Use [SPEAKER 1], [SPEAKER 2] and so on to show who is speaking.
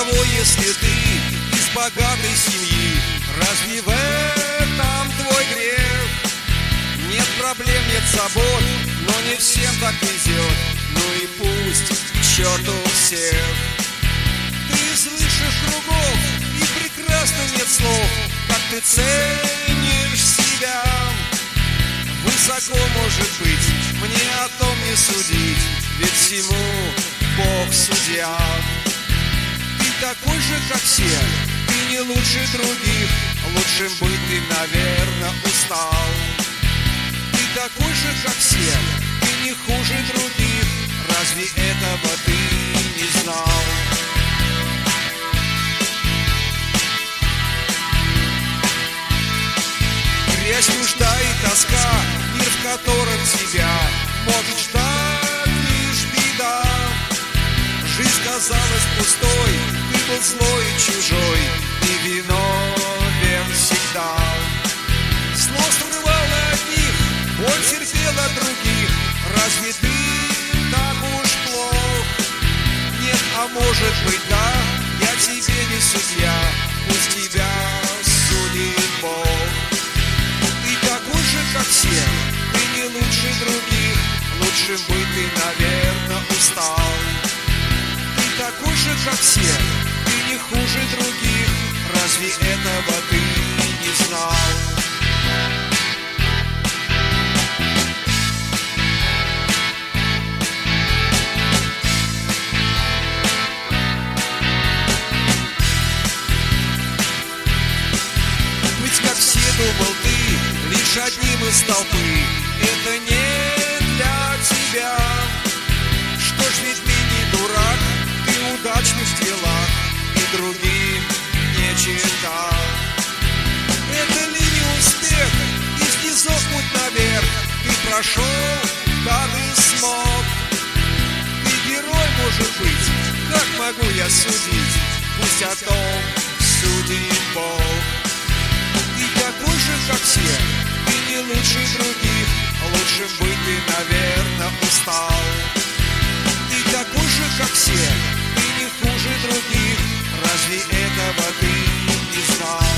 [SPEAKER 1] того, если ты из богатой семьи? Разве в этом твой грех? Нет проблем, нет забот, но не всем так везет. Ну и пусть к черту всех. Ты из высших кругов, и прекрасно нет слов, как ты ценишь себя. Высоко, может быть, мне о том не судить, ведь всему Бог судья. Ты такой же, как все, ты не лучше других, лучшим быть ты, наверное, устал. Ты такой же, как все, ты не хуже других, разве этого ты не знал? Грязь, нужда и тоска, мир, в котором тебя может ждать лишь беда. Жизнь казалась пустой, ты был злой и чужой, и виновен всегда. Зло срывал на одних, боль терпел от других, разве ты так уж плох? Нет, а может быть да, я тебе не судья, пусть тебя судит Бог. Как все, ты не лучше других, лучше быть ты, наверное, устал. Ты такой же, как все, ты не хуже других, разве этого ты не знал? Быть как все, думал ты, лишь одним из толпы, это не для тебя. Что ж, ведь ты не дурак, ты удачлив в делах и другим не чита. Это ли не успех, из низов путь наверх ты прошел, да ты смог. Ты герой, может быть, как могу я судить, пусть о том судит Бог. Ты такой же, как все, ты не лучше других, лучше быть ты, наверное, устал. Ты такой же, как все, ты не хуже других, разве этого ты не знал?